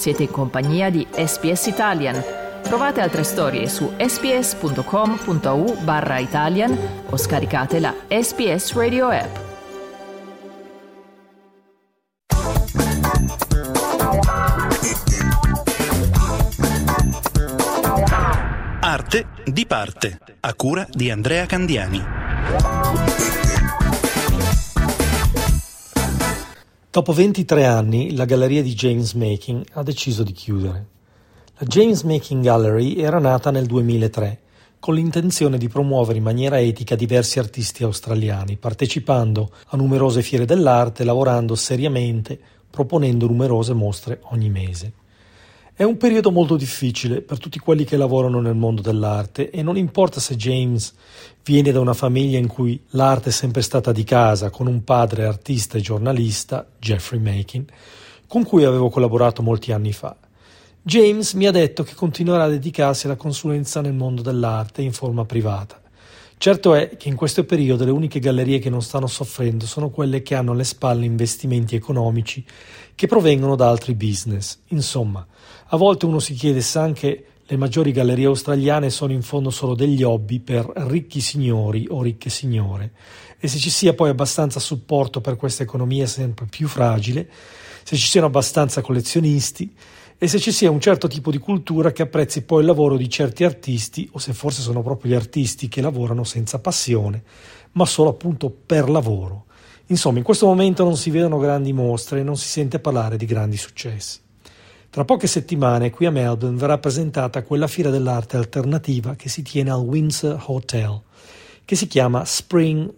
Siete in compagnia di SBS Italian. Trovate altre storie su sbs.com.au/Italian o scaricate la SBS Radio app. Arte di parte, a cura di Andrea Candiani. Dopo 23 anni, la galleria di James Making ha deciso di chiudere. La James Making Gallery era nata nel 2003, con l'intenzione di promuovere in maniera etica diversi artisti australiani, partecipando a numerose fiere dell'arte, lavorando seriamente, proponendo numerose mostre ogni mese. È un periodo molto difficile per tutti quelli che lavorano nel mondo dell'arte e non importa se James viene da una famiglia in cui l'arte è sempre stata di casa, con un padre artista e giornalista, Jeffrey Making, con cui avevo collaborato molti anni fa. James mi ha detto che continuerà a dedicarsi alla consulenza nel mondo dell'arte in forma privata. Certo è che in questo periodo le uniche gallerie che non stanno soffrendo sono quelle che hanno alle spalle investimenti economici che provengono da altri business. Insomma, a volte uno si chiede se anche le maggiori gallerie australiane sono in fondo solo degli hobby per ricchi signori o ricche signore e se ci sia poi abbastanza supporto per questa economia sempre più fragile, se ci siano abbastanza collezionisti e se ci sia un certo tipo di cultura che apprezzi poi il lavoro di certi artisti o se forse sono proprio gli artisti che lavorano senza passione, ma solo appunto per lavoro. Insomma, in questo momento non si vedono grandi mostre e non si sente parlare di grandi successi. Tra poche settimane qui a Melbourne verrà presentata quella fiera dell'arte alternativa che si tiene al Windsor Hotel, che si chiama Spring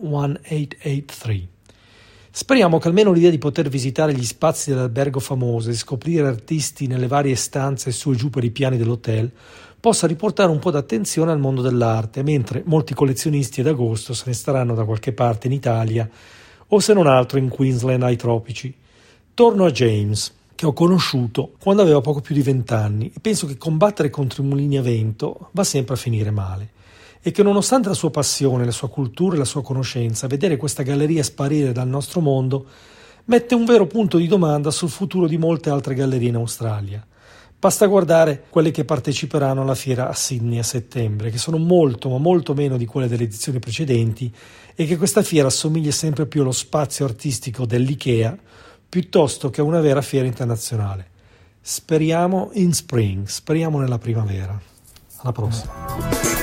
1883. Speriamo che almeno l'idea di poter visitare gli spazi dell'albergo famoso e scoprire artisti nelle varie stanze su e giù per i piani dell'hotel possa riportare un po' d'attenzione al mondo dell'arte, mentre molti collezionisti ad agosto se ne staranno da qualche parte in Italia o se non altro in Queensland ai tropici. Torno a James, che ho conosciuto quando aveva poco più di 20 anni e penso che combattere contro i mulini a vento va sempre a finire male e che nonostante la sua passione, la sua cultura e la sua conoscenza, vedere questa galleria sparire dal nostro mondo mette un vero punto di domanda sul futuro di molte altre gallerie in Australia. Basta guardare quelle che parteciperanno alla fiera a Sydney a settembre, che sono molto ma molto meno di quelle delle edizioni precedenti e che questa fiera assomiglia sempre più allo spazio artistico dell'Ikea piuttosto che a una vera fiera internazionale. Speriamo in spring, speriamo nella primavera. Alla prossima.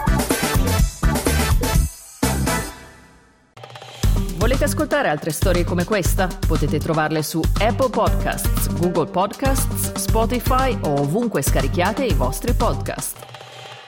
Volete ascoltare altre storie come questa? Potete trovarle su Apple Podcasts, Google Podcasts, Spotify o ovunque scarichiate i vostri podcast.